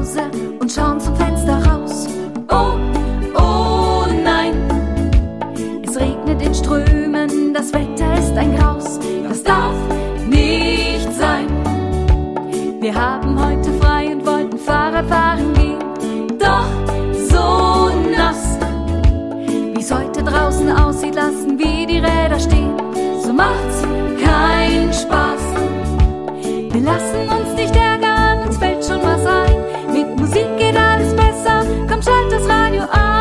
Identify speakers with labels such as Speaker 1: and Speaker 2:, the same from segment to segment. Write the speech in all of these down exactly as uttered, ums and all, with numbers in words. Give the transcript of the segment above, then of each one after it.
Speaker 1: Hause und schauen zum Fenster raus. Oh, oh nein, es regnet in Strömen, das Wetter ist ein Graus. Das darf nicht sein. Wir haben heute frei und wollten Fahrrad fahren gehen, doch so nass. Wie's heute draußen aussieht, lassen wir die Räder stehen. So macht's keinen Spaß. Wir lassen uns nicht ärgern, uns fällt schon was ein. Mit Musik geht alles besser, komm, schalt das Radio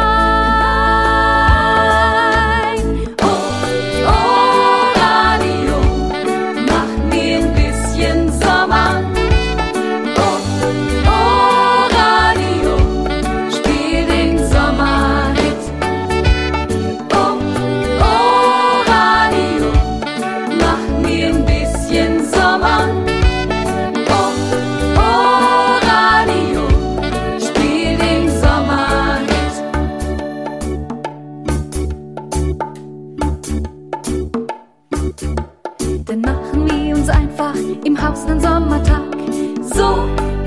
Speaker 1: ein. Oh, oh, Radio, mach mir ein bisschen Sommer. Oh, oh, Radio, spiel den Sommerhit. Oh, oh, Radio, mach mir ein bisschen Sommer. Dann machen wir uns einfach im Haus einen Sommertag. So